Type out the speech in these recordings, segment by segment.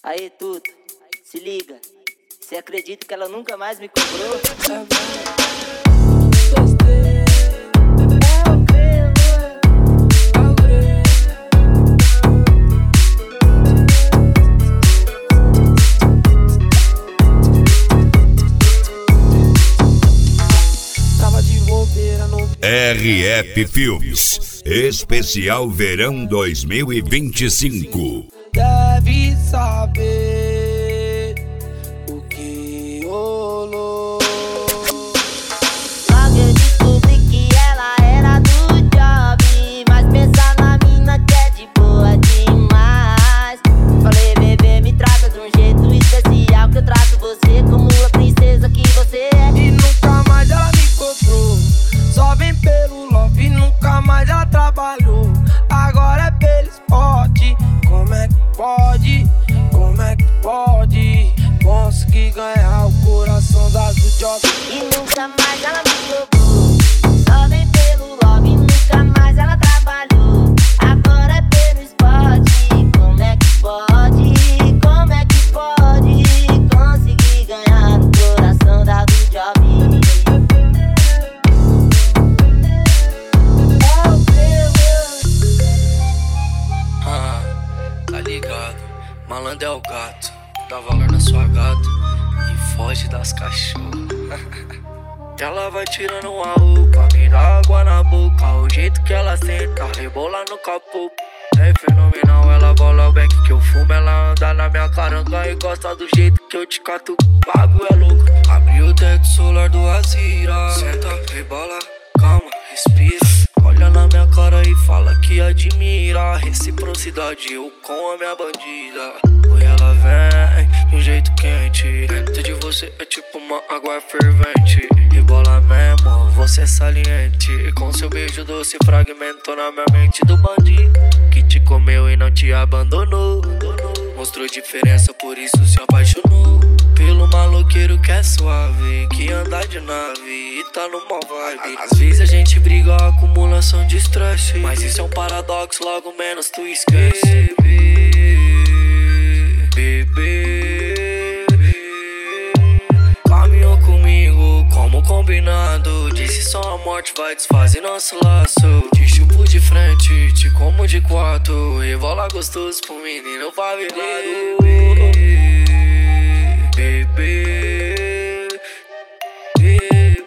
Aí, Tuto, se liga. Você acredita que ela nunca mais me cobrou? RF Filmes, especial Verão 2025. Deve saber o que rolou. Logo eu descobri que ela era do job, mas pensa na mina que é de boa demais. Falei, bebê, me trata de um jeito especial, que eu trato você como a princesa que você é. E nunca mais ela me cobrou. Só vem pelo love, nunca mais ela trabalhou. Agora é pelo esporte. Como é que pode? Como é que pode conseguir ganhar o coração das do job? E nunca mais ela me cobrou. Só vem pelo love, nunca mais ela trabalhou. Agora é pelo esporte. Como é que pode? Como é que pode conseguir ganhar o coração da do job? Tá ligado? Malandro é o gato, dá valor na sua gata e foge das cachorras. Ela vai tirando uma roupa, me dá água na boca. O jeito que ela senta, rebola no capô. É fenomenal, ela bola o beck que eu fumo. Ela anda na minha caranga e gosta do jeito que eu te cato. Bago é louco, abri o teto solar do Azira. Senta, rebola, calma, respira. Olha na minha cara e fala que admira. Reciprocidade, eu com a minha bandida. Oi, ela vem de um jeito quente. Dentro de você é tipo uma água fervente. Rebola mesmo, você é saliente. E com seu beijo doce fragmentou na minha mente do bandido que te comeu e não te abandonou. Mostrou diferença, por isso se apaixonou pelo maloqueiro que é suave, que anda de nave e tá numa vibe. Às vezes a gente briga, acumulação de estresse, mas isso é um paradoxo, logo menos tu esquece. Bebê, caminhou comigo como combinado. Disse só a morte vai desfazer nosso laço. Te chupo de frente, te como de quatro. Rebola gostoso pro menino favelado. Bebê, bebê,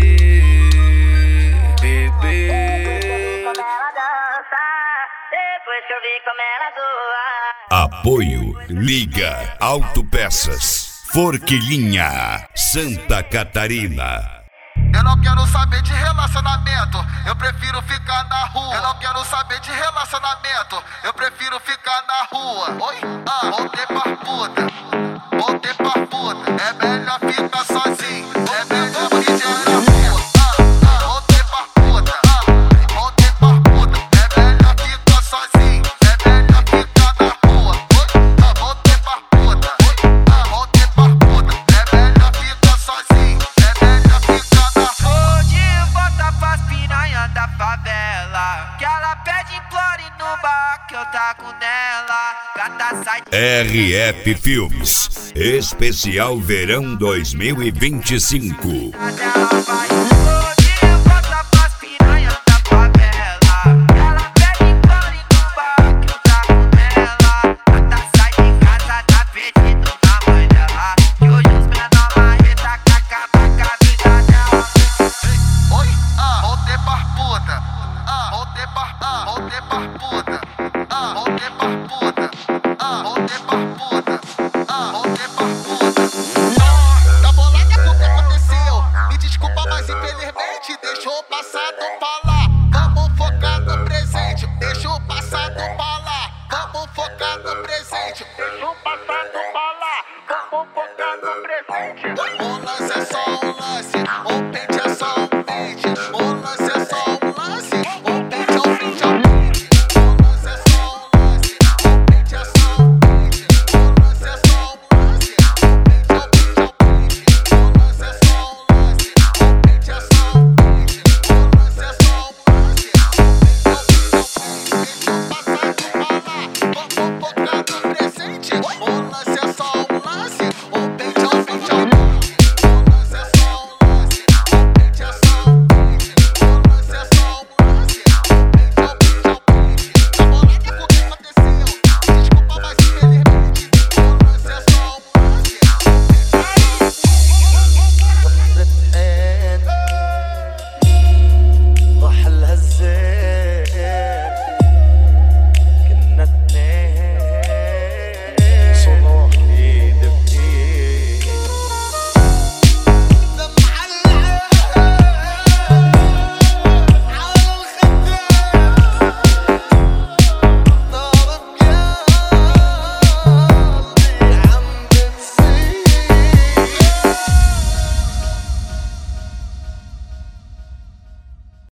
bebê. Como ela dança, depois que eu vi como ela doa. Apoio Liga Autopeças, Forquilinha, Santa Catarina. Eu não quero saber de relacionamento, eu prefiro ficar na rua. Eu não quero saber de relacionamento, eu prefiro ficar na rua. Oi? Voltei pra puta, voltei pra puta. É melhor ficar sozinho, é melhor que gerar rua. Voltei pra puta, voltei pra puta. É melhor ficar sozinho, é melhor ficar na rua. Voltei pra puta, voltei pra puta. É melhor ficar sozinho, é melhor ficar na rua. Hoje volta pras piranha da favela, que ela pede implore no bar que eu taco nela. Gata sai RF Filmes, especial Verão 2025. ela vai. Hoje volta pras piranha da favela, que ela pede implore no bar que eu taco nela. Gata sai de casa, tá pedindo na mãe dela, que hoje os menor marreta acaba com a vida dela. Oi? Voltei pra puta. Voltei pra puta. Voltei pra puta. Voltei pra puta. Voltei pra puta. Tá bolada com o que aconteceu. Me desculpa, mas infelizmente deixou o passado pra lá. Vamos focar no presente. Deixa o passado pra lá. Vamos focar no presente. Deixa o passado pra lá. Vamos focar no presente. O lance é só um lance.